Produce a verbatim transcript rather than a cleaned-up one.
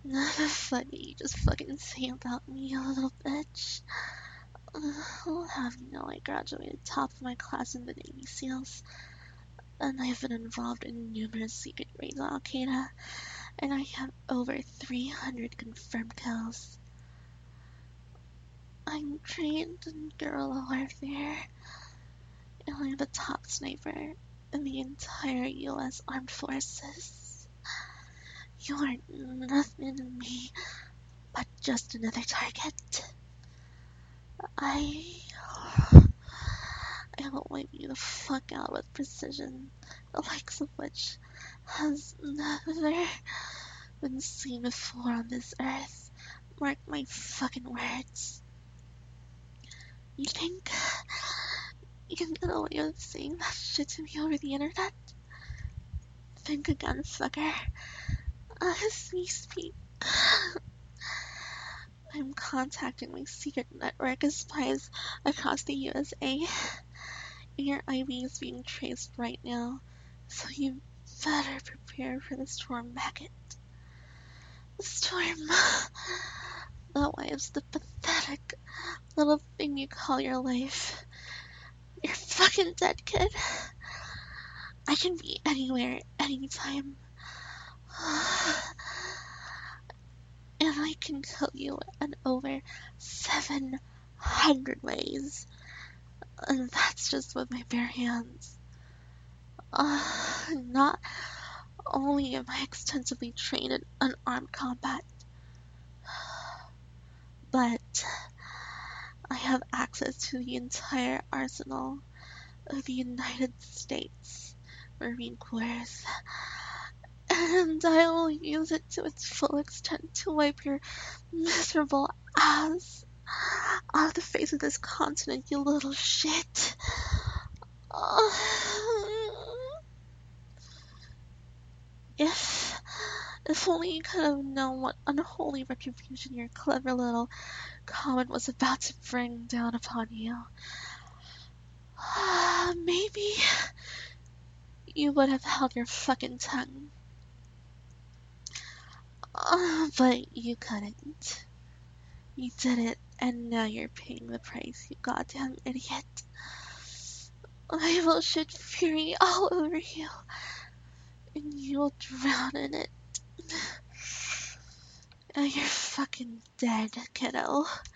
The fuck did you just fucking say about me, you little bitch? I'll have you know I graduated top of my class in the Navy SEALs, and I've been involved in numerous secret raids on Al-Qaeda, and I have over three hundred confirmed kills. I'm trained in guerrilla warfare, and I'm the top sniper in the entire U S Armed Forces. You are nothing to me but just another target. I... I will wipe you the fuck out with precision, the likes of which has never been seen before on this earth. Mark my fucking words. You think you can get away with saying that shit to me over the internet? Think again, fucker. As we speak, I'm contacting my secret network of spies across the U S A. Your I V is being traced right now, so you better prepare for the storm packet. The storm that wives the pathetic little thing you call your life. You're fucking dead, kid. I can be anywhere, anytime. And I can kill you in over seven hundred ways. And that's just with my bare hands. Uh, not only am I extensively trained in unarmed combat, but I have access to the entire arsenal of the United States Marine Corps, and I will use it to its full extent to wipe your miserable ass off the face of this continent, you little shit. If, if only you could have known what unholy retribution your clever little comet was about to bring down upon you. Maybe you would have held your fucking tongue. Uh, but you couldn't. You did it, and now you're paying the price, you goddamn idiot. I will shoot fury all over you, and you'll drown in it. And you're fucking dead, kiddo.